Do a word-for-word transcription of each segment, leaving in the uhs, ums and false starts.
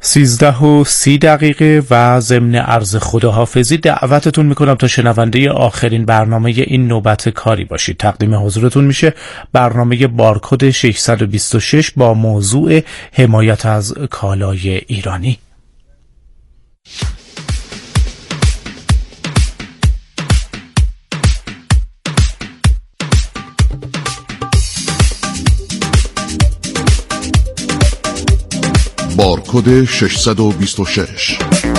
سیزده و سی دقیقه و ضمن عرض خداحافظی دعوتتون میکنم تا شنونده آخرین برنامه این نوبت کاری باشید. تقدیم حضورتون میشه برنامه بارکد ششصد و بیست و شش با موضوع حمایت از کالای ایرانی. بارکد ششصد و بیست و شش.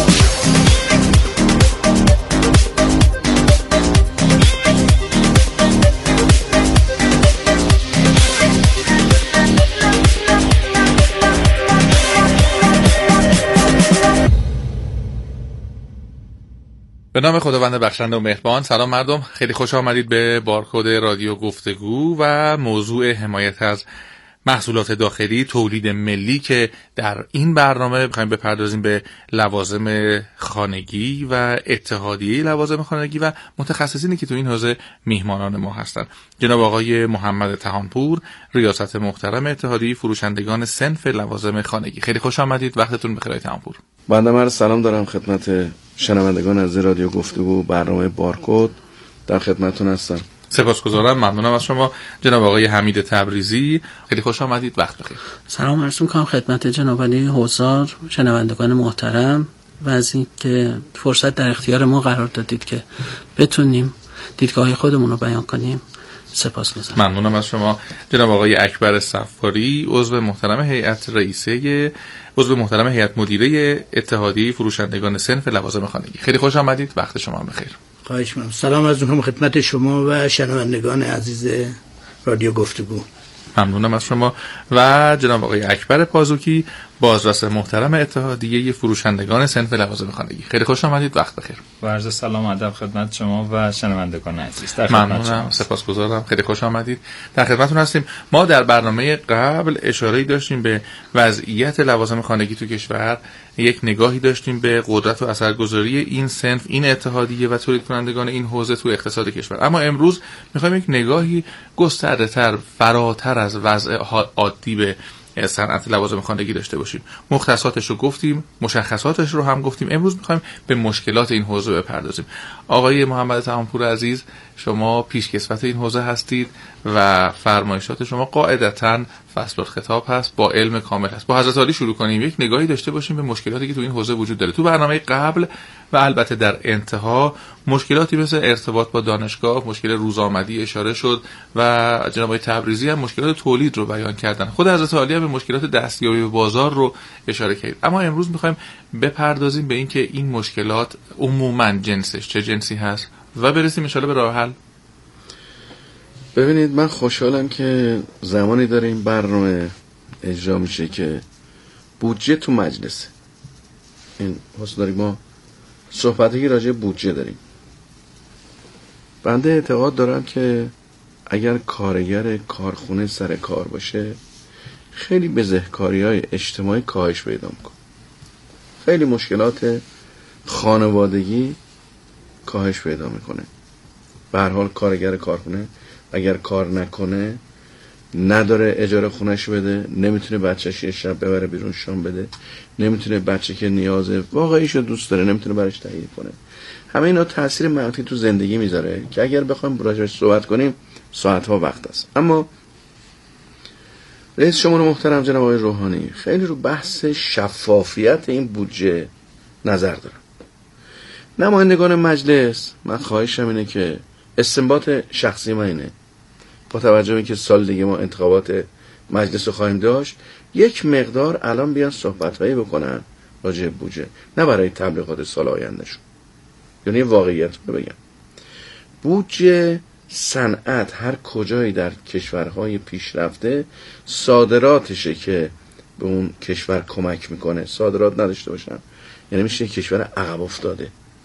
به نام خداوند بخشنده و مهربان. سلام مردم، خیلی خوش آمدید به بارکد رادیو گفتگو و موضوع حمایت از محصولات داخلی تولید ملی که در این برنامه می‌خوایم بپردازیم به لوازم خانگی و اتحادیه لوازم خانگی و متخصصینی که تو این حوزه میهمانان ما هستند. جناب آقای محمد تهانپور، ریاست محترم اتحادیه فروشندگان صنف لوازم خانگی. خیلی خوش آمدید، وقتتون بخیر آقای تهانپور. بنده مرد سلام دارم خدمت شنوندگان از رادیو گفتگو برنامه بارکد، در خدمتتون هستم. سپاسگزارم، ممنونم از شما. جناب آقای حمید تبریزی، خیلی خوش آمدید، وقت بخیر. سلام عرض می‌کنم خدمت جناب علی حضار، شنوندگان محترم، و از اینکه فرصت در اختیار ما قرار دادید که بتونیم دیدگاه خودمون رو بیان کنیم. سپاسگزارم. ممنونم از شما. جناب آقای اکبر صفاری، عضو محترم هیئت رئیسه عضو محترم هیئت مدیره اتحادیه فروشندگان صنف لوازم خانگی. خیلی خوش آمدید، وقت شما بخیر. خواهش می‌کنم. سلام عرض می‌کنم خدمت شما و شنوندگان عزیز رادیو گفتگو. ممنونم از شما. و جناب آقای اکبر پازوکی، بازرس محترم اتحادیه فروشندگان صنف لوازم خانگی. خیلی خوش آمدید، وقت بخیر. و عرض سلام و ادب خدمت شما و شنوندگان عزیز. ممنونم، سپاسگزارم، خیلی خوش آمدید. در خدمتتون هستیم. ما در برنامه قبل اشاره‌ای داشتیم به وضعیت لوازم خانگی تو کشور، یک نگاهی داشتیم به قدرت و اثرگذاری این صنف، این اتحادیه و تولید کنندگان این حوزه تو اقتصاد کشور. اما امروز می‌خوایم یک نگاهی گسترده‌تر، فراتر از وضع عادی به صنعت لوازم خانگی داشته باشیم. مختصاتش رو گفتیم، مشخصاتش رو هم گفتیم. امروز می‌خوایم به مشکلات این حوزه بپردازیم. آقای محمد تهانپور عزیز، شما پیشکسوت این حوزه هستید و فرمایشات شما قاعدتاً فصل الخطاب هست، با علم کامل هست. با حضرت عالی شروع کنیم، یک نگاهی داشته باشیم به مشکلاتی که تو این حوزه وجود داره. تو برنامه قبل و البته در انتها مشکلاتی مثل ارتباط با دانشگاه، مشکل روزآمدی اشاره شد و جناب آقای تبریزی هم مشکلات تولید رو بیان کردن. خود حضرت عالی هم به مشکلات دستیابی به بازار رو اشاره کرد. اما امروز می‌خوایم بپردازیم به اینکه این مشکلات عموماً جنسش چه جنسی هست و برسیم ان شاءالله به راه حل. ببینید، من خوشحالم که زمانی داره این برنامه اجرا میشه که بودجه تو مجلسه. این حس داریم ما صحبتی راجع بودجه داریم. بنده اعتقاد دارم که اگر کارگر کارخونه سر کار باشه، خیلی بزهکاری‌های اجتماعی کاهش پیدا میکنه، خیلی مشکلات خانوادگی کاهش پیدا میکنه. به هر حال کارگر کارخونه اگر کار نکنه، نداره اجاره خونش بده، نمیتونه بچه‌ش یه شب ببره بیرون شام بده، نمیتونه بچه که نیاز واقعیشو دوست داره نمیتونه براش تهیه کنه. همه اینا تاثیر منفی تو زندگی میذاره که اگر بخوایم راجعش صحبت کنیم ساعت‌ها وقت است. اما رئیس جمهور محترم جناب آقای روحانی خیلی رو بحث شفافیت این بودجه نظر دارن. نمایندگان مجلس، من خواهشم اینه که استنباط شخصی من اینه، با توجه به اینکه سال دیگه ما انتخابات مجلس رو خواهیم داشت، یک مقدار الان بیان صحبت‌هایی بکنن راجع به بودجه، نه برای تبلیغات سال آیندهشون. یعنی واقعیت رو بگم، بودجه صنعت هر کجایی در کشورهای پیشرفته صادراتشه که به اون کشور کمک میکنه. صادرات نداشته باشن یعنی میشه کشور عقب افتاده.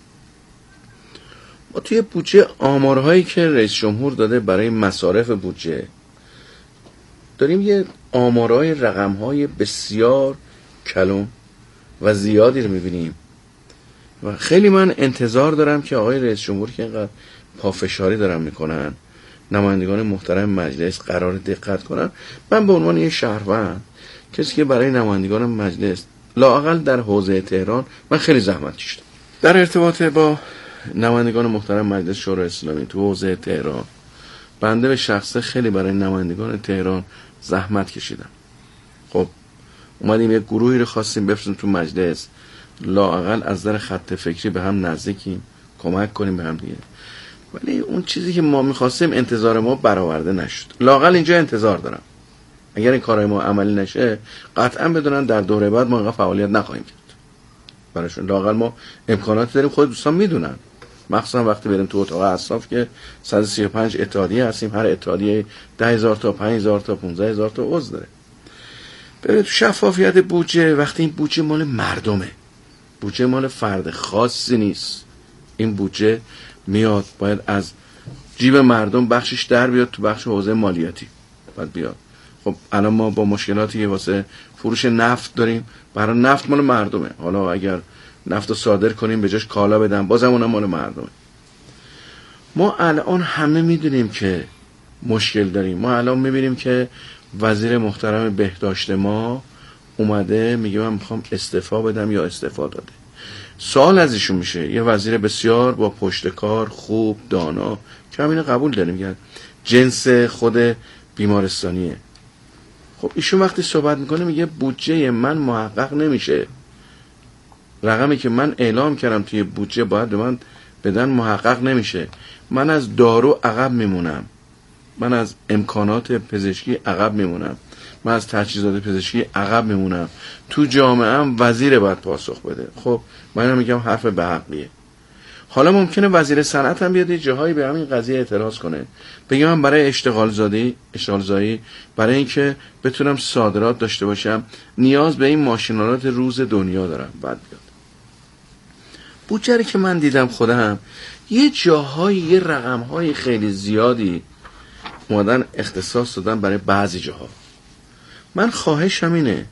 ما توی بودجه آمارهایی که رئیس جمهور داده برای مصارف بودجه داریم، یه آمارهای رقمهای بسیار کلان و زیادی رو میبینیم و خیلی من انتظار دارم که آقای رئیس جمهور که اینقدر پافشاری دارن میکنن، نمایندگان محترم مجلس قرار دقت کنن. من به عنوان یک شهروند، کسی که برای نمایندگان مجلس لااقل در حوزه تهران من خیلی زحمت کشیدم. در ارتباط با نمایندگان محترم مجلس شورای اسلامی تو حوزه تهران، بنده به شخصه خیلی برای نمایندگان تهران زحمت کشیدم. خب اومدیم یک گروهی رو خواستیم بفرستیم تو مجلس، لااقل از در خط فکری به هم نزدیکیم، کمک کنیم به هم دیگه. ولی اون چیزی که ما میخواستیم انتظار ما برآورده نشد. لااقل اینجا انتظار دارم اگر این کارهای ما عملی نشه قطعا بدونن در دوره بعد ما فعالیت نخواهیم کرد براشون. لااقل ما امکاناتی داریم، خود دوستان میدونن، مخصوصا وقتی بریم تو اتاق اصلاف که صد و سی و پنج اتحادیه هستیم، هر اتحادیه ده هزار تا پنج هزار تا پانزده هزار تا عضو داره. ببین تو شفافیت بودجه، وقتی این بودجه مال مردمه، بودجه مال فرد خاصی نیست، این بودجه میاد باید از جیب مردم بخشش در بیاد تو بخش حوزه مالیاتی باید بیاد. خب الان ما با مشکلاتی که واسه فروش نفت داریم، برای نفت مال مردمه، حالا اگر نفت رو صادر کنیم به جاش کالا بدن بازم اونم مال مردمه. ما الان همه میدونیم که مشکل داریم. ما الان میبینیم که وزیر محترم بهداشت ما اومده میگه من میخوام استعفا بدم یا استعفا داده. سوال از ایشون میشه، یه وزیر بسیار با پشتکار، خوب، دانا که همینو قبول داریم، میگن جنس خود بیمارستانیه. خب ایشون وقتی صحبت میکنه میگه بودجه من محقق نمیشه، رقمی که من اعلام کردم توی بودجه باید به من بدن محقق نمیشه، من از دارو عقب میمونم، من از امکانات پزشکی عقب میمونم، من از تجهیزات پزشکی عقب میمونم، تو جامعه هم وزیر باید پاسخ بده. خب من هم میگم حرف به حقیه. حالا ممکنه وزیر صنعت هم بیاد یه جاهایی به همین قضیه اعتراض کنه، بگه من برای اشتغال زادی اشتغال زایی برای اینکه بتونم صادرات داشته باشم نیاز به این ماشینالات روز دنیا دارم. بعد بیاد بودجه که من دیدم خودم یه جاهایی یه رقم‌های خیلی زیادی اومدن اختصاص دادن برای بعضی جاها. من خواهشم اینه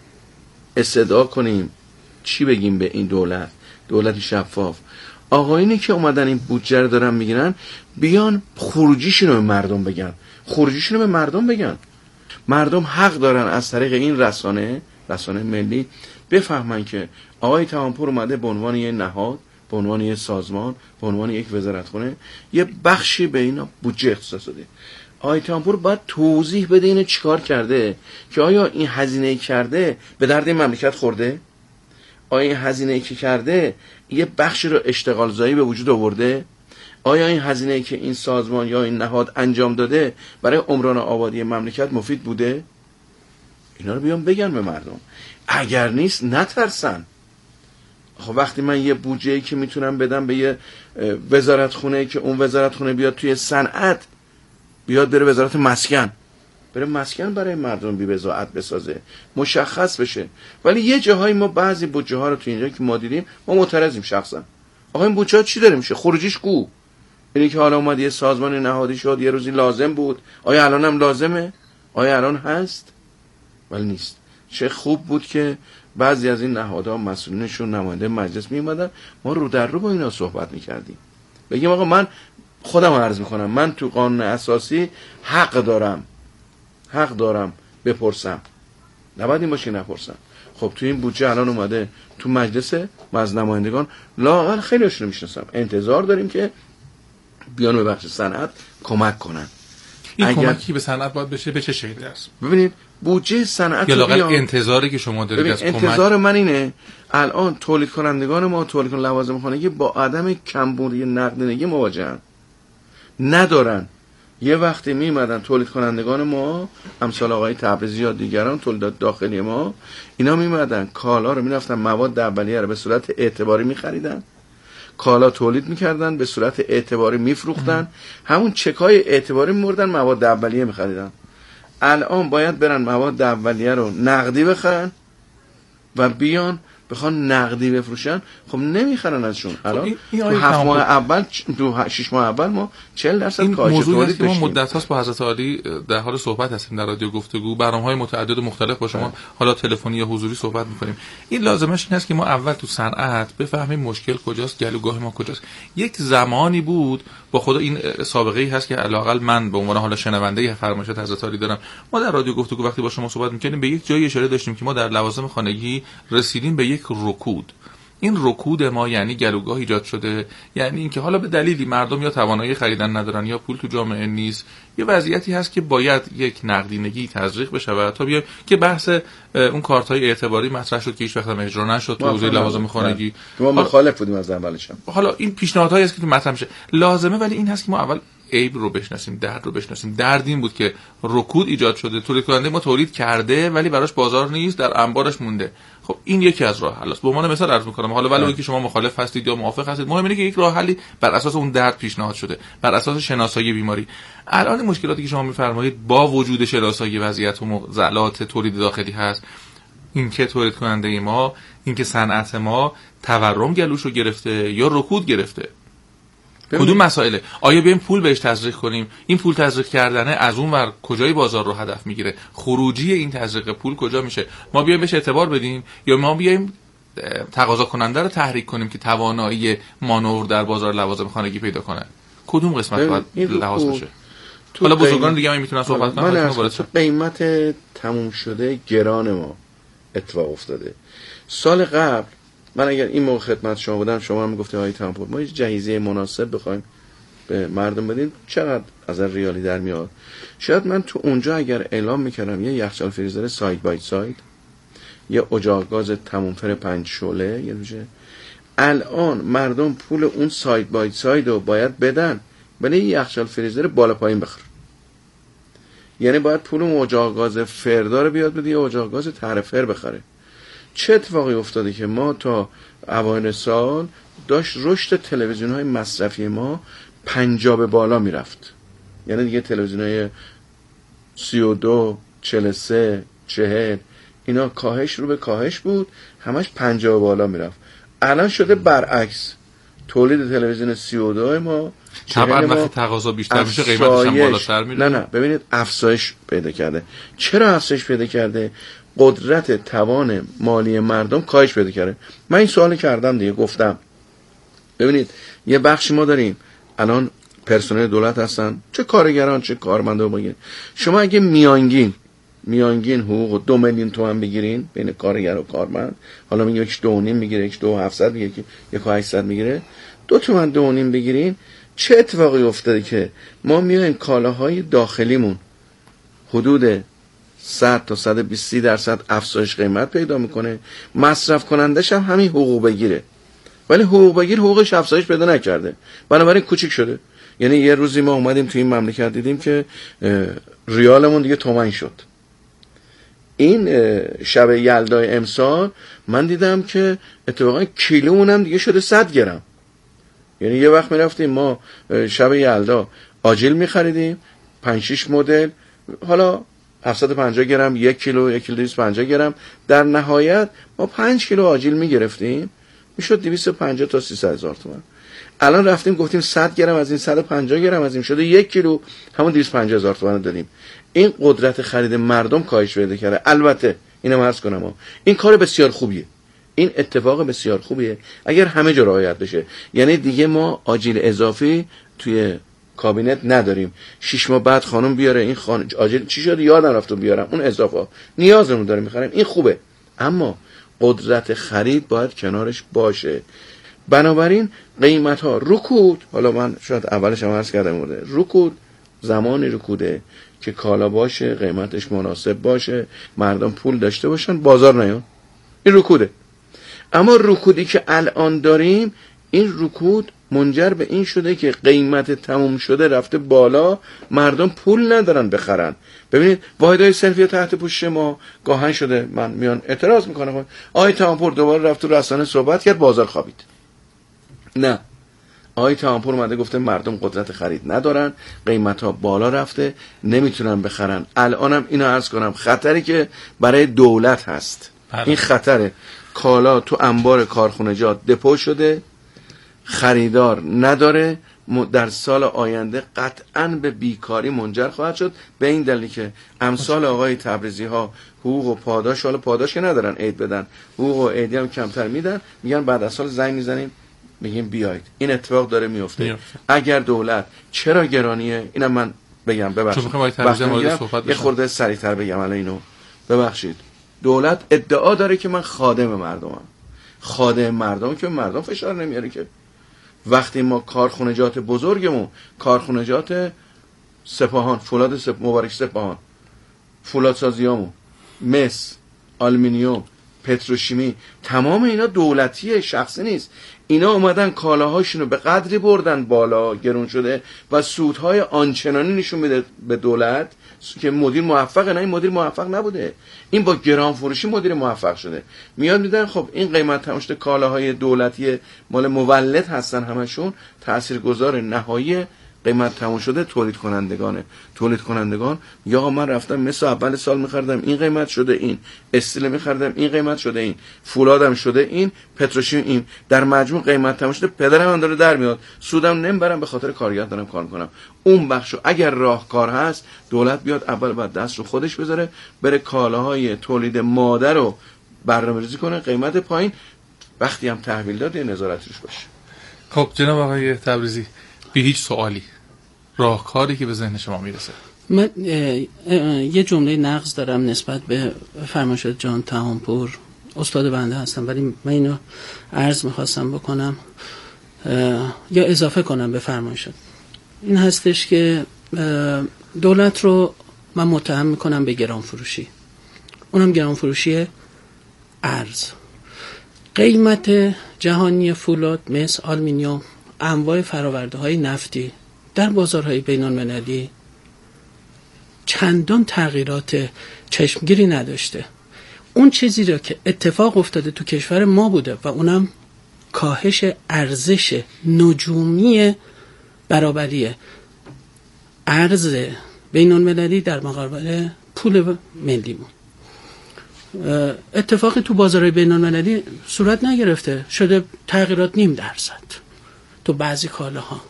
استدعا کنیم، چی بگیم به این دولت، دولتی شفاف، آقایونی که اومدن این بودجه رو دارن میگیرن بیان خروجیشونو به مردم بگن، خروجیشونو به مردم بگن. مردم حق دارن از طریق این رسانه رسانه ملی بفهمن که آقای تمامپور اومده به عنوان یه نهاد، به عنوان یه سازمان، به عنوان یک وزارتخونه یه بخشی به اینا بودجه اختصاص داده. آقای تمامپور باید توضیح بده اینو چیکار کرده، که آیا این هزینه کرده به درد این مملکت خورده، آیا این هزینه که کرده یه بخشی رو اشتغال زایی به وجود آورده، آیا این هزینه که این سازمان یا این نهاد انجام داده برای عمران آبادی مملکت مفید بوده. اینا رو بیان بگن به مردم. اگر نیست نترسن. خب وقتی من یه بودجه‌ای که میتونم بدم به یه وزارتخونه که اون وزارتخونه بیاد توی صنعت، بیاد بره وزارت مسکن، بره مسکن برای مردم بی بضاعت بسازه، مشخص بشه. ولی یه جاهای ما بعضی بودجه ها رو تو اینجا که ما دیدیم ما معترضیم شخصا. آقا این بودجه ها چی داره میشه؟ خروجیش کو؟ اینی که حالا اومد یه سازمان نهادی شد، یه روزی لازم بود، آیا الان هم لازمه؟ آیا الان هست؟ ولی نیست. چه خوب بود که بعضی از این نهادها مسئولینشون نماینده مجلس می اومدن، ما رو در رو با اینا صحبت میکردیم، بگیم آقا من خودم عرض میکنم، من تو قانون اساسی حق دارم حق دارم بپرسم، نباید این باشه نپرسم. خب تو این بودجه الان اومده تو مجلس، ما از نمایندگان لااقل خیلی هاشون میشناسم، انتظار داریم که بیان به بخش صنعت کمک کنن. این اگر... کمکی به صنعت باید بشه به چه شکلی است؟ ببینید بودجه صنعت یا لااقل بیان... انتظاری که شما دارید از کمک. انتظار من اینه الان تولید کنندگان ما، تولید کنندگان لوازم خانگی با عدم کمبودی نقدینگی مواجهن، ندارن. یه وقتی میمدن تولید کنندگان ما، امثال آقای تبریزی یا دیگران تولیدات داخلی ما، اینا میمدن کالا رو میرفتن مواد اولیه رو به صورت اعتباری میخریدن، کالا تولید میکردن به صورت اعتباری میفروختن، همون چکای اعتباری میبردن مواد اولیه میخریدن. الان باید برن مواد اولیه رو نقدی بخرن و بیان بخوان نقدی بفروشن خب نمیخرن ازشون. الان تو هفت ماه اول تو شش ماه اول ما چهل درصد کاهش تولید داشتیم. ما مدت هاست با حضرت عالی در حال صحبت هستیم در رادیو گفتگو، برنامه‌های متعدد و مختلف با شما حالا تلفنی یا حضوری صحبت می‌کنیم. این لازمش این است که ما اول تو صنعت بفهمیم مشکل کجاست، گلوگاه ما کجاست. یک زمانی بود با خدا این سابقه‌ای هست که علاقل من به عنوان حالا شنونده فرمایشات حضرت عالی دارم. ما در رادیو گفتگو وقتی با شما صحبت می‌کردیم به یک جایی اشاره داشتیم که ما در لوازم خانگی رسیدیم به یک رکود. این رکود ما یعنی گلوگاه ایجاد شده، یعنی اینکه حالا به دلیلی مردم یا توانایی خریدن ندارن یا پول تو جامعه نیست، یه وضعیتی هست که باید یک نقدینگی تزریق بشه تا بیا که بحث اون کارت‌های اعتباری مطرح شد که هیچ وقت هم اجرا نشد تو حوزه لوازم خانگی. ما مخالف بودیم از اولش. حالا این پیشنهادهایی است که تو مطرح میشه لازمه، ولی این هست که ما اول عیب رو بشناسیم، درد رو بشناسیم. درد این بود که رکود ایجاد شده، تولید کننده ما تولید کرده ولی براش بازار نیست، در انبارش مونده. خب این یکی از راه حل است. به عنوان مثال عرض می‌کنم، حالا ولی اینکه شما مخالف هستید یا موافق هستید، مهم اینه که یک راه حلی بر اساس اون درد پیشنهاد شده، بر اساس شناسایی بیماری. الان مشکلاتی که شما می‌فرمایید با وجود شناسایی وضعیت و معضلات تولید داخلی هست، اینکه تولید کننده ما، اینکه صنعت ما تورم گلوشو گرفته یا رکود گرفته. کدوم مسائله؟ آیا بیایم پول بهش تزریق کنیم؟ این پول تزریق کردنه از اون ور کجای بازار رو هدف میگیره؟ خروجی این تزریق پول کجا میشه؟ ما بیایم بهش اعتبار بدیم یا ما بیایم تقاضا کننده رو تحریک کنیم که توانایی مانور در بازار لوازم خانگی پیدا کنه؟ کدوم قسمت باید لحاظ بشه؟ حالا بزرگان دیگه هم میتونن صحبت کنن. تو قیمت تموم شده گران ما اتفاق افتاده. سال قبل من اگر این موقع خدمت شما بودم، شما هم میگفتید آقای تامپور ما هیچ جهیزیه مناسب بخوایم به مردم بدیم چقدر از ریالی در میاد. شاید من تو اونجا اگر اعلام میکردم یه یخچال فریزر ساید بای ساید، یه اجاق گاز تمومفر پنج شعله یه دوشه، الان مردم پول اون ساید بای ساید رو باید بدن ولی یه یخچال فریزر بالا پایین بخره. یعنی باید پول اون اجاق گاز فردار بیاد بده یا اجاق گاز طرفر بخره. چه اتفاقی افتاده که ما تا اوایل سال داشت رشد تلویزیون های مصرفی ما پنجاه به بالا میرفت. یعنی دیگه تلویزیون های سی و دو، چهل و سه، چهل اینا کاهش رو به کاهش بود، همش پنجاه به بالا میرفت. الان شده برعکس، تولید تلویزیون سی و دو ما طبعا وقتی تقاضا بیشتر میشه قیمتش هم بالاتر میره. نه نه ببینید افزایش پیدا کرده. چرا افزایش پیدا کرده؟ قدرت توان مالی مردم کاهش پیدا کرده. من این سوال کردم دیگه، گفتم ببینید یه بخشی ما داریم الان پرسنل دولت هستن، چه کارگران چه کارمندا بگین. شما اگه میانگین میانگین حقوق دو میلیون تومان بگیرین بین کارگر و کارمند، حالا میگه یک دو و نیم میگیره، یک دو و هفتصد میگیره، یک و هشتصد میگیره، دو تومن دو و نیم بگیرین، چه اتفاقی افتاده که ما میایم کالاهای داخلیمون حدود صد تا صد و بیست درصد افزایش قیمت پیدا میکنه، مصرف کنندش هم همین حقوق بگیره ولی حقوق بگیر حقوقش افزایش پیدا نکرده، بنابراین کوچیک شده. یعنی یه روزی ما اومدیم توی این مملکت دیدیم که ریالمون دیگه تومن شد. این شب یلدای امسال من دیدم که اتفاقا کیلومون هم دیگه شده صد گرم. یعنی یه وقت میرفتیم ما شب یلدا آجیل میخریدیم پنج شش مدل، حالا هفتصد و پنجاه گرم، یک کیلو، یک کیلو دویست و پنجاه گرم، در نهایت ما پنج کیلو آجیل میگرفتیم میشد دویست و پنجاه تا سیصد هزار تومان. الان رفتیم گفتیم صد گرم از این صد و پنجاه گرم از این شده یک کیلو، همون دویست و پنجاه هزار تومان دادیم. این قدرت خرید مردم کاهش پیدا کرده. البته اینم عرض کنم این کار بسیار خوبیه، این اتفاق بسیار خوبیه اگر همه جا رعایت بشه. یعنی دیگه ما آجیل اضافی توی کابینت نداریم، شش ماه بعد خانم بیاره این خانم آجیل چی شده یادم رفت بیارم، اون اضافه نیازمون داره میخریم، این خوبه، اما قدرت خرید باید کنارش باشه. بنابراین قیمت ها رکود، حالا من شاید اولش هم عرض کردم بوده، رکود زمانی رکوده که کالا باشه، قیمتش مناسب باشه، مردم پول داشته باشن، بازار نیان، این رکوده. اما رکودی که الان داریم، این رکود منجر به این شده که قیمت تموم شده رفته بالا، مردم پول ندارن بخرن. ببینید واحدهای صنفی تحت پوشش ما گاهن شده، من میان اعتراض میکنم آقای تامپور دوباره رفت تو رسانه صحبت کرد بازار خوابید. نه، آقای تامپور اومده گفته مردم قدرت خرید ندارن، قیمت ها بالا رفته، نمیتونن بخرن. الانم اینو عرض کنم خطری که برای دولت هست، این خطره. کالا تو انبار کارخونجات دپو شده، خریدار نداره، در سال آینده قطعاً به بیکاری منجر خواهد شد. به این دلیل که امثال آقای تبریزی ها حقوق و پاداش، حالا پاداش که ندارن عید بدن، حقوق و عیدی هم کمتر میدن، میگن بعد از سال زنگ میزنیم میگیم بیاید. این اتفاق داره میفته. میفته. اگر دولت چرا گرانیه، اینم من بگم ببخشید یه خورده سریعتر بگم الان اینو ببخشید. دولت ادعا داره که من خادم مردمم. خادم مردم که مردم فشار نمیاره که. وقتی ما کارخونجات بزرگمون، کارخونجات سپاهان، فولاد سپ... مبارک سپاهان، فولادسازیامون، مس، آلومینیوم، پتروشیمی، تمام اینا دولتیه، شخصی نیست. اینا اومدن کالاهاشونو به قدری بردن بالا، گرون شده و سودهای آنچنانی نشون میده به دولت که مدیر موفقه. نه، این مدیر موفق نبوده، این با گران فروشی مدیر موفق شده. میاد میدن خب این قیمت تمام شده، کالاهای دولتی مال مولد هستن همشون، تاثیرگذار نهایی قیمت تمام شده تولید کنندگانه. تولید کنندگان یا من رفتم مثل اول سال می‌خردم این قیمت شده، این استیل می‌خردم این قیمت شده، این فولادم شده، این پتروشیم، این در مجموع قیمت تمام شده، پدرم هم داره در میاد، سودم نمیبرم به خاطر کارگر دارم کار می‌کنم. اون بخشو اگر راهکار هست دولت بیاد اول بعد دست رو خودش بذاره، بره کالاهای تولید ماده رو برنامه‌ریزی کنه، قیمت پایین، وقتی هم تحویل داد یه نظارت روش باشه. خب جناب آقای تبریزی، بی هیچ سوالی راهکاری که به ذهن شما میرسه؟ من یه جمله نقض دارم نسبت به فرمایشات جان تهانپور، استاد بنده هستم، ولی من اینو عرض میخواستم بکنم یا اضافه کنم به فرمایشات. این هستش که دولت رو من متهم میکنم به گران فروشی، اونم گران فروشی ارز. قیمت جهانی فولاد، مس، آلومینیوم، انواع فراورده های نفتی در بازارهای بین المللی چندان تغییرات چشمگیری نداشته. اون چیزی را که اتفاق افتاده تو کشور ما بوده و اونم کاهش ارزش نجومی برابری ارز بین المللی در مقابل پول ملیمون. اتفاقی تو بازارهای بین المللی صورت نگرفته، شده تغییرات نیم درصد تو بعضی کالاها.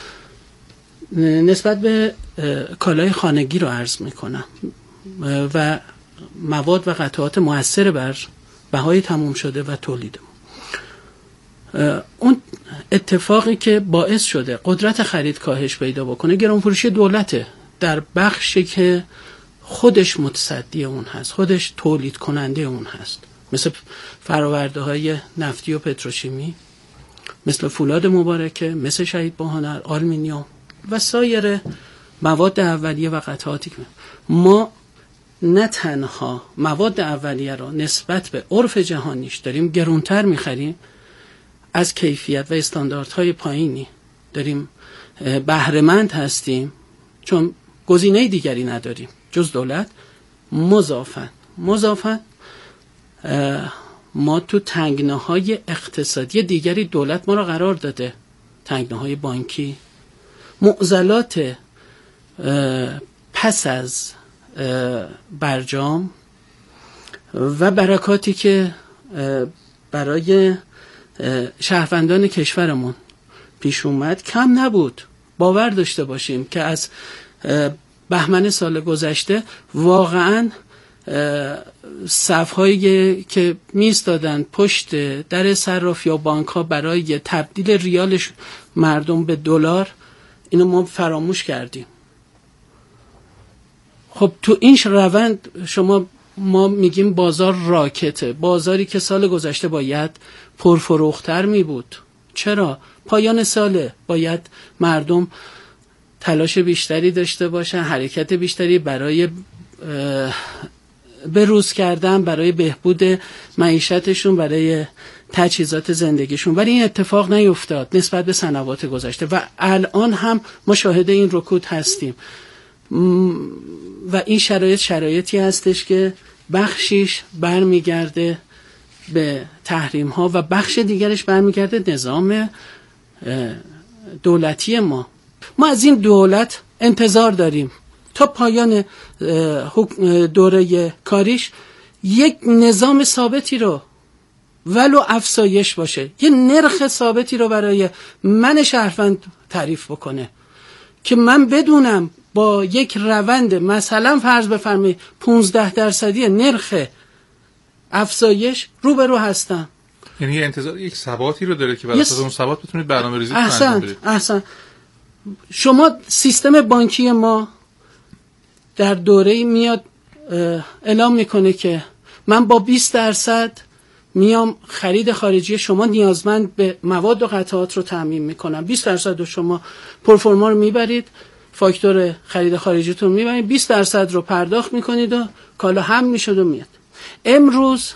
نسبت به کالای خانگی رو عرض میکنم و مواد و قطعات مؤثر بر بهای تموم شده و تولید. اون اتفاقی که باعث شده قدرت خرید کاهش پیدا بکنه گرانفروشی دولته، در بخشی که خودش متصدی اون هست، خودش تولید کننده اون هست، مثل فراورده های نفتی و پتروشیمی، مثل فولاد مبارکه، مثل شهید باهنر، آلومینیوم و سایر مواد اولیه و قطعاتی که ما نه تنها مواد اولیه را نسبت به عرف جهانیش داریم گرونتر میخریم، از کیفیت و استانداردهای پایینی داریم بهره‌مند هستیم، چون گزینه دیگری نداریم جز دولت. مضافاً مضافاً ما تو تنگناهای اقتصادی دیگری دولت ما را قرار داده، تنگناهای بانکی، معضلات پس از برجام و برکاتی که برای شهروندان کشورمون پیش اومد کم نبود. باور داشته باشیم که از بهمن سال گذشته واقعاً صف‌هایی که می‌ایستادن پشت در صراف یا بانک‌ها برای تبدیل ریالش مردم به دلار، اینو ما فراموش کردیم. خب تو این روند شما ما میگیم بازار راکته، بازاری که سال گذشته باید پرفروختر می بود. چرا؟ پایان ساله، باید مردم تلاش بیشتری داشته باشن، حرکت بیشتری برای بروز کردن، برای بهبود معیشتشون، برای تجهیزات زندگیشون، ولی این اتفاق نیفتاد نسبت به سنوات گذشته و الان هم ما شاهد این رکود هستیم و این شرایط شرایطی هستش که بخشیش برمیگرده به تحریم ها و بخش دیگرش برمیگرده نظام دولتی ما. ما از این دولت انتظار داریم تا پایان دوره کاریش یک نظام ثابتی رو ولو افزایش باشه یه نرخ ثابتی رو برای من شهروند تعریف بکنه که من بدونم با یک روند مثلا فرض بفرمایید پانزده درصدی نرخ افزایش روبرو هستم. یعنی انتظار یک ثباتی رو داره که بر اساس اون ثبات بتونید برنامه‌ریزی کنید. احسن احسن. شما سیستم بانکی ما در دوره‌ای میاد اعلام میکنه که من با بیست درصد میام خرید خارجی شما نیازمند به مواد و قطعات رو تامین میکنم. بیست درصد رو شما پرفورما رو میبرید، فاکتور خرید خارجیتون میبرید، بیست درصد رو پرداخت میکنید و کالا هم میشد و میاد. امروز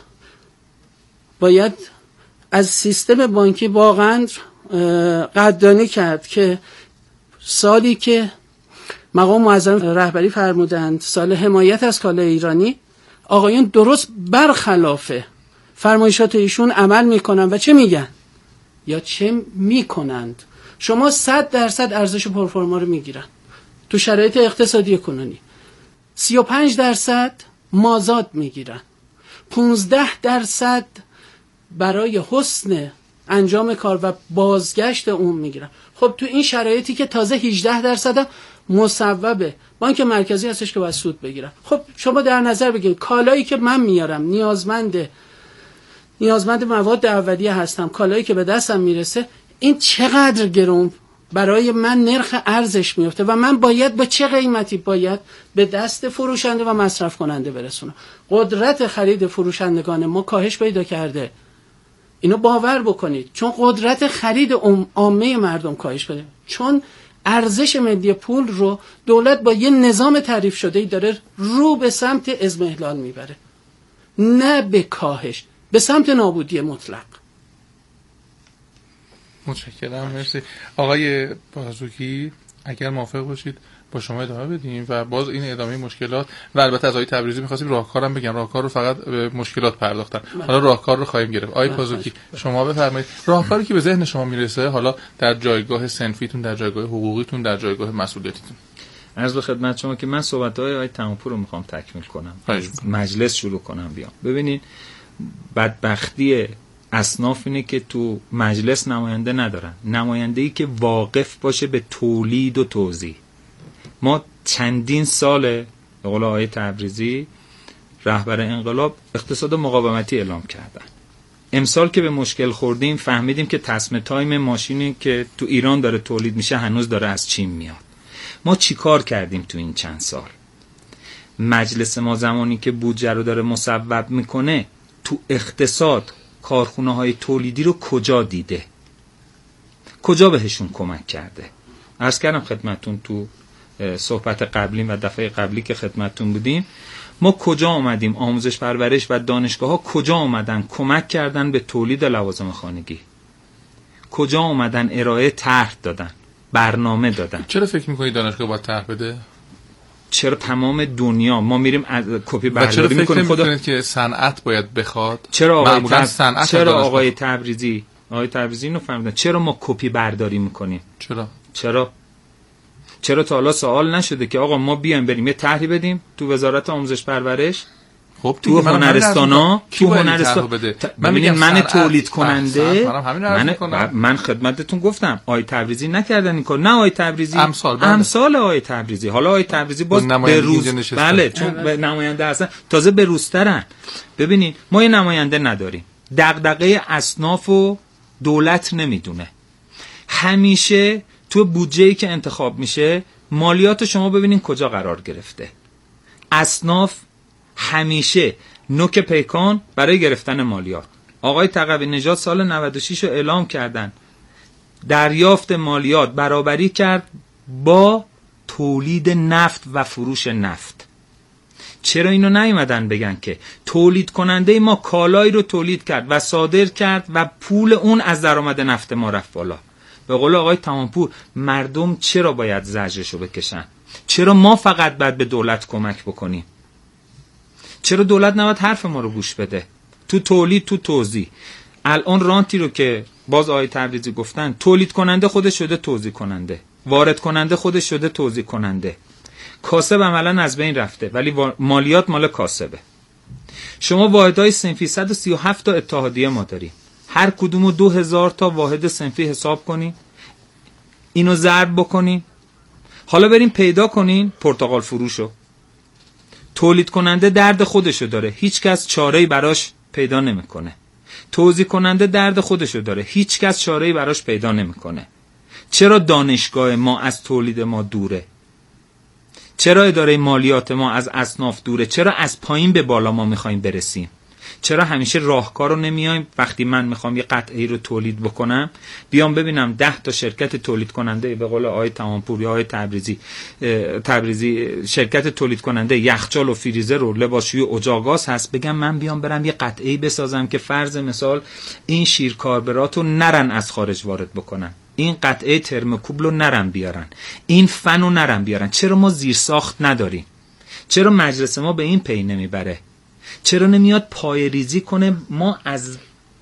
باید از سیستم بانکی واقعا قدردانی کرد که سالی که مقام معظم رهبری فرمودند سال حمایت از کالای ایرانی، آقایون درست برخلاف فرمایشات ایشون عمل میکنن و چه میگن یا چه میکنند. شما صد درصد ارزش پرفورما رو میگیرن تو شرایط اقتصادی کنونی، سی و پنج درصد مازاد میگیرن، پونزده درصد برای حسن انجام کار و بازگشت اون میگیرن. خب تو این شرایطی که تازه هجده درصد هم مصوبه بانک مرکزی هستش که باید سود بگیرن. خب شما در نظر بگیرید کالایی که من میارم نیازمند نیازمند مواد اولیه هستم، کالایی که به دستم میرسه این چقدر گرون برای من نرخ ارزش میفته و من باید با چه قیمتی باید به دست فروشنده و مصرف کننده برسونم. قدرت خرید فروشندگان ما کاهش پیدا کرده، اینو باور بکنید، چون قدرت خرید عامه مردم کاهش پیدا، چون ارزش ملی پول رو دولت با یه نظام تعریف شده‌ای داره رو به سمت اضمحلال میبره، نه به کاهش، به سمت نابودی مطلق. متشکرم، مرسی. آقای بازرگی اگر موافق باشید با شما ادامه بدیم و باز این ادامه مشکلات و البته از آقای تبریزی می‌خواستیم راهکارم بگم، راهکار رو فقط به مشکلات پرداختن، حالا راهکار رو خواهیم گرفت. آقای بازرگی شما بفرمایید راهکاری که به ذهن شما میرسه حالا در جایگاه صنفیتون، در جایگاه حقوقیتون، در جایگاه مسئولیتیتون. عرض به خدمت شما که من صحبت‌های آقای تمامپور رو می‌خوام تکمیل کنم، مجلس شروع کنم بیام. ببینید بدبختی اصناف اینه که تو مجلس نماینده ندارن، نماینده‌ای که واقف باشه به تولید و توزیع. ما چندین سال به قول آقای تبریزی رهبر انقلاب اقتصاد مقاومتی اعلام کردن. امسال که به مشکل خوردیم فهمیدیم که تصمیم تایم ماشینی که تو ایران داره تولید میشه هنوز داره از چین میاد. ما چیکار کردیم تو این چند سال؟ مجلس ما زمانی که بودجه رو داره مصوب میکنه تو اقتصاد کارخونه های تولیدی رو کجا دیده؟ کجا بهشون کمک کرده؟ عرض کردم خدمتون تو صحبت قبلی و دفعه قبلی که خدمتون بودیم، ما کجا آمدیم آموزش پرورش و دانشگاه ها کجا آمدن کمک کردن به تولید لوازم خانگی؟ کجا آمدن ارائه طرح دادن، برنامه دادن؟ چرا فکر میکنید دانشگاه باید طرح بده؟ چرا تمام دنیا ما میریم کپی برداری میکنیم؟ خدا میکنید که صنعت باید بخواد؟ چرا آقای, تب... تب... چرا آقای تبریزی آقای تبریزی اینو فهمیدن چرا ما کپی برداری میکنیم؟ چرا چرا چرا تا حالا سوال نشده که آقا ما بیایم بریم یه طرحی بدیم تو وزارت آموزش پرورش، خب تو هنرستانا، تو هنرستان من میگم من تولید کننده من, من خدمتتون گفتم آقای تبریزی نکردن این کار، نه آقای تبریزی امثال بله. امثال آقای تبریزی، حالا آقای تبریزی باز به روز بله چون به نماینده هستن تازه به روزترن. ببینید ما یه نماینده نداریم، دغدغه اصناف و دولت نمیدونه. همیشه تو بودجه‌ای که انتخاب میشه مالیات شما ببینین کجا قرار گرفته. اصناف همیشه نوک پیکان برای گرفتن مالیات. آقای تقوی نژاد سال نود و شش رو اعلام کردن، دریافت مالیات برابری کرد با تولید نفت و فروش نفت. چرا اینو نیومدن بگن که تولید کننده ما کالایی رو تولید کرد و صادر کرد و پول اون از درآمد نفت ما رفت بالا؟ به قول آقای تمامپور مردم چرا باید زجرشو بکشن؟ چرا ما فقط باید به دولت کمک بکنیم؟ چرا دولت نباید حرف ما رو گوش بده؟ تو تولید، تو توزیع. الان رانتی رو که باز آقای تبریزی گفتن، تولید کننده خودش شده توزیع کننده، وارد کننده خودش شده توزیع کننده. کاسب عملا از بین رفته ولی مالیات مال کاسبه. شما واحدهای صنفی صد و سی و هفت تا اتحادیه ما داریم، هر کدومو دو هزار تا واحد صنفی حساب کنین، اینو ضرب بکنین، حالا بریم پیدا کنین پرتقال فروشو. تولید کننده درد خودشو داره، هیچ کس چاره‌ای براش پیدا نمیکنه. توزیع کننده درد خودشو داره، هیچ کس چاره‌ای براش پیدا نمیکنه. چرا دانشگاه ما از تولید ما دوره؟ چرا اداره مالیات ما از اصناف دوره؟ چرا از پایین به بالا ما میخوایم برسیم؟ چرا همیشه راهکار رو نمیایم وقتی من میخوام یه قطعه‌ای رو تولید بکنم بیام ببینم ده تا شرکت تولید کننده، به قول آقای تمامپور یا آقای تبریزی تبریزی شرکت تولید کننده یخچال و فریزر و لباسشویی و اجاق‌گاز هست، بگم من بیام برم یه قطعه‌ای بسازم که فرض مثال این شیرکاربرات رو نرن از خارج وارد بکنن، این قطعه ترموکوبل رو نرن بیارن، این فن رو نرن بیارن. چرا ما زیرساخت نداریم؟ چرا مجلس ما به این پی نمیبره؟ چرا نمیاد پای ریزی کنه ما از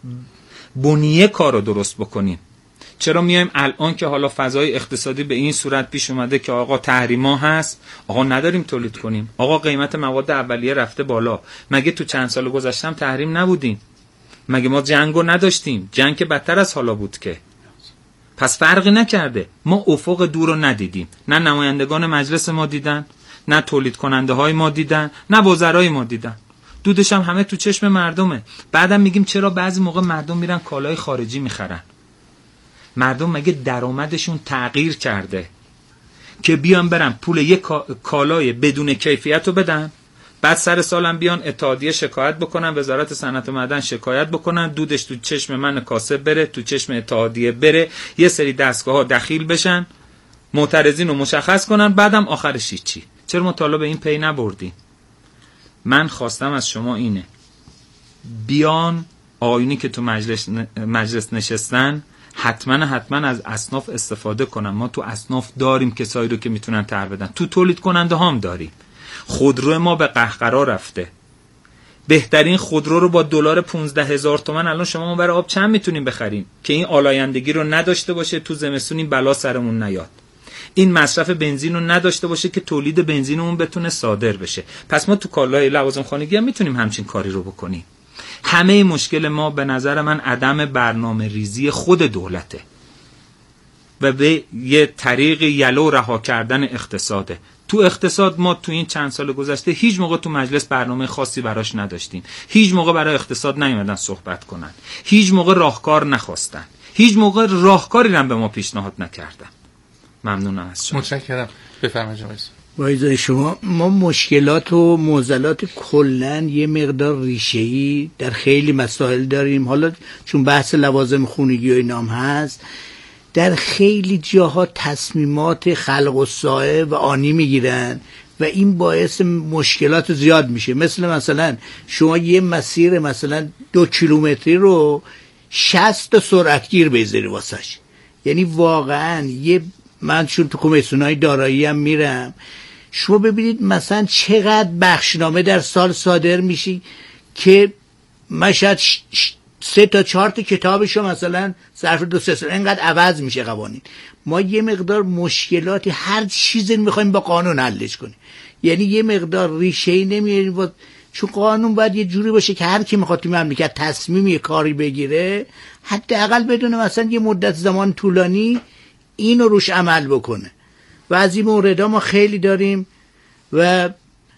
بنیه کار رو درست بکنیم؟ چرا میایم الان که حالا فضای اقتصادی به این صورت پیش اومده که آقا تحریما هست، آقا نداریم تولید کنیم، آقا قیمت مواد اولیه رفته بالا، مگه تو چند سال گذشتم تحریم نبودیم؟ مگه ما جنگو نداشتیم؟ جنگ که بدتر از حالا بود که. پس فرقی نکرده، ما افق دور رو ندیدیم، نه نمایندگان مجلس ما دیدن، نه تولید کننده های ما دیدن، نه وزرای ما دیدن. دودش هم همه تو چشم مردمه. بعدم میگیم چرا بعضی موقع مردم میرن کالای خارجی میخرن؟ مردم مگه درآمدشون تغییر کرده که بیان برن پول یک کالای بدون کیفیت رو بدن، بعد سر سالم بیان اتحادیه شکایت بکنن، وزارت صنعت و معدن شکایت بکنن، دودش تو چشم من کاسب بره، تو چشم اتحادیه بره، یه سری دستگاه ها دخیل بشن، معترضین رو مشخص کنن، بعدم آخرش چی؟ چرا ما تا حالا به این پی نبردیم؟ من خواستم از شما اینه، بیان آیونی که تو مجلس مجلس نشستن حتما حتما از اصناف استفاده کنن. ما تو اصناف داریم کسایی رو که میتونن تر بدن، تو تولید کننده هم داریم. خودرو ما به قهقرا رفته، بهترین خودرو رو با دلار پونزده هزار تومان الان شما برای آب چند میتونیم بخریم که این آلایندگی رو نداشته باشه، تو زمستون این بلا سرمون نیاد، این مصرف بنزین رو نداشته باشه که تولید بنزینمون بتونه صادر بشه. پس ما تو کالای لوازم خانگی هم میتونیم همچین کاری رو بکنیم. همه مشکل ما به نظر من عدم برنامه ریزی خود دولته و به یه طریق یلو رها کردن اقتصاده. تو اقتصاد ما تو این چند سال گذشته هیچ موقع تو مجلس برنامه خاصی براش نداشتیم، هیچ موقع برای اقتصاد نیومدن صحبت کنن، هیچ موقع راهکار نخواستن، هیچ موقع راهکاری هم به ما پیشنهاد نکردن. ممنونم از شما. متشکرم. بفرمایید جناب وایزای شما. ما مشکلات و معضلات کلن یه مقدار ریشه‌ای در خیلی مسائل داریم. حالا چون بحث لوازم خونگی و اینام هست، در خیلی جاها تصمیمات خلق و سایه و آنی میگیرن و این باعث مشکلات زیاد میشه. مثل مثلا شما یه مسیر مثلا دو کیلومتری رو شصت تا سرعتگیر بذاری واسش، یعنی واقعا یه من چون تو کمیسیون‌های دارایی هم میرم، شما ببینید مثلا چقدر بخشنامه در سال صادر میشی که من شاید ش... ش... سه تا چهار تا کتابشو مثلا صرف دو سه سال اینقدر عوض میشه قوانین. ما یه مقدار مشکلاتی هر چیزی میخوایم با قانون حلش کنیم، یعنی یه مقدار ریشه‌ای نمیاریم با... چون قانون باید یه جوری باشه که هر کی میخواد تو مملکت تصمیمی یه کاری بگیره حداقل بدونه مثلا یه مدت زمان طولانی اینو روش عمل بکنه. و از این موردها ما خیلی داریم و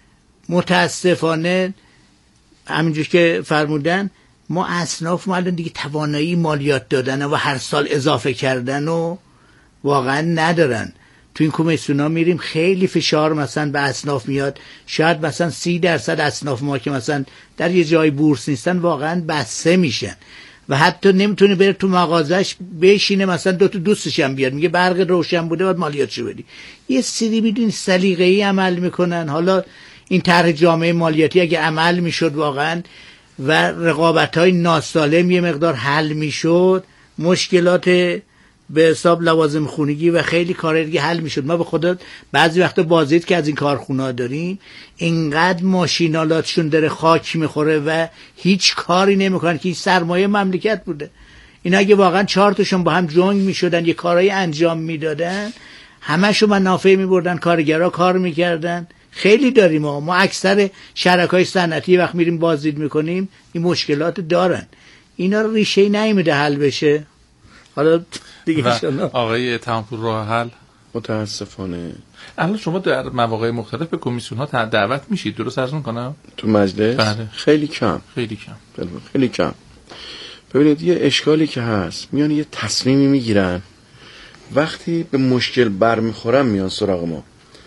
متاسفانه همینجور که فرمودن ما اصناف ما الان دیگه توانایی مالیات دادن و هر سال اضافه کردن و واقعا ندارن. تو این کمیسیونا میریم خیلی فشار مثلا به اصناف میاد، شاید مثلا سی درصد اصناف ما که مثلا در یه جای بورس نیستن واقعا بسته میشن و حتی نمیتونه بره تو مغازش بشینه مثلا دو تا دوستش هم بیاد، میگه برق روشن بوده باید مالیاتشو بدی. یه سری میدونی سلیقه‌ای عمل میکنن. حالا این طرح جامعه مالیاتی اگه عمل میشد واقعا و رقابت‌های ناسالم یه مقدار حل میشد، مشکلات به حساب لوازم خونگی و خیلی کارهای دیگه حل میشد. ما به خدا بعضی وقتا بازدید که از این کارخونه‌ها داریم اینقدر ماشینالاتشون داره خاک میخوره و هیچ کاری نمیکنن که این سرمایه مملکت بوده. اینا اگه واقعا چهار تاشون با هم جنگ میشدن یه کارایی انجام میدادن، همشو منافع میبردن، کارگرها کار میکردن، خیلی داریم. ما ما اکثر شرکای صنعتی وقت میریم بازدید میکنیم این مشکلات دارن، اینا رو ریشه نیمیده حل بشه. حالا دیگه شما آقای تمامپور راه حل متاسفانه الان شما در مواقع مختلف به کمیسیون ها دعوت میشید، درست عرض میکنم؟ تو مجلس بله. خیلی کم خیلی کم خیلی, خیلی کم. ببینید یه اشکالی که هست، میان یه تصمیمی میگیرن، وقتی به مشکل برمیخورن میان سراغ ما.